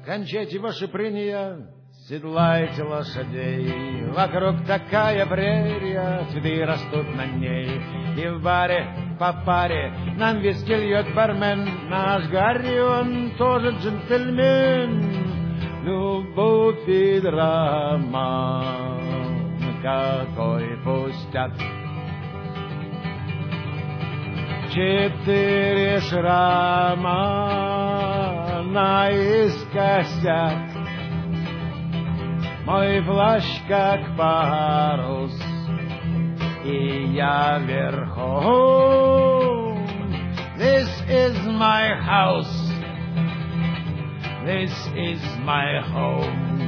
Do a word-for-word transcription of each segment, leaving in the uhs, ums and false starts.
кончайте ваши прения, седлайте лошадей. Вокруг такая прерия, цветы растут на ней. И в баре по паре нам виски льет бармен. Наш Гарри, он тоже джентльмен. Любовь и драма, какой пустяк. Четыре шрама наискосяк. Мой плащ как парус, и я верхом. This is my house, this is my home.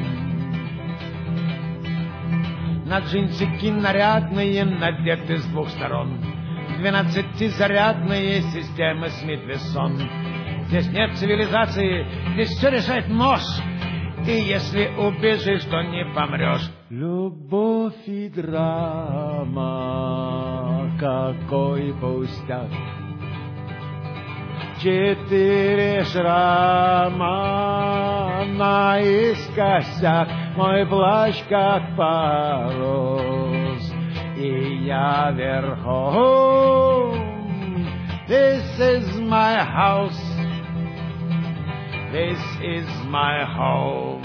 На джинсики нарядные надеты с двух сторон. Двенадцатизарядные системы Смит-Вессон. Здесь нет цивилизации, здесь все решает нож. И если убежишь, то не помрешь. Любовь и драма, какой пустяк. Четыре шрама наискосяк. Мой плащ как парус, и я верхом. This is my house, this is my home.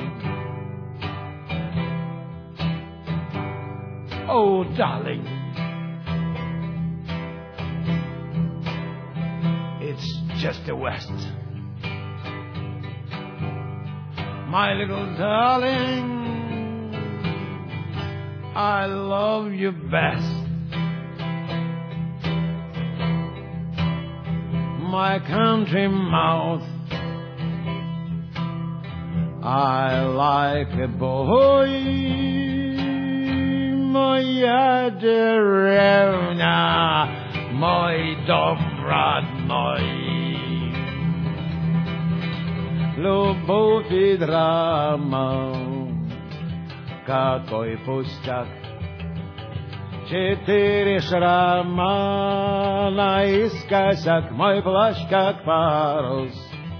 Oh, darling, it's just the West. My little darling, I love you best. My country mouth, I like a boy. Моя деревня, мой дом родной. Любовь и драма, какой пустяк. Четыре шрама наискосяк. Мой плащ как парус,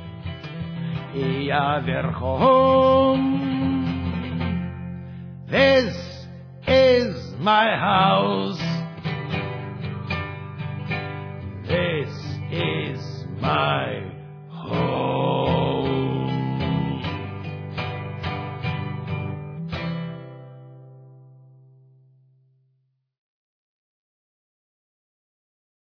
и я верхом. This is my house,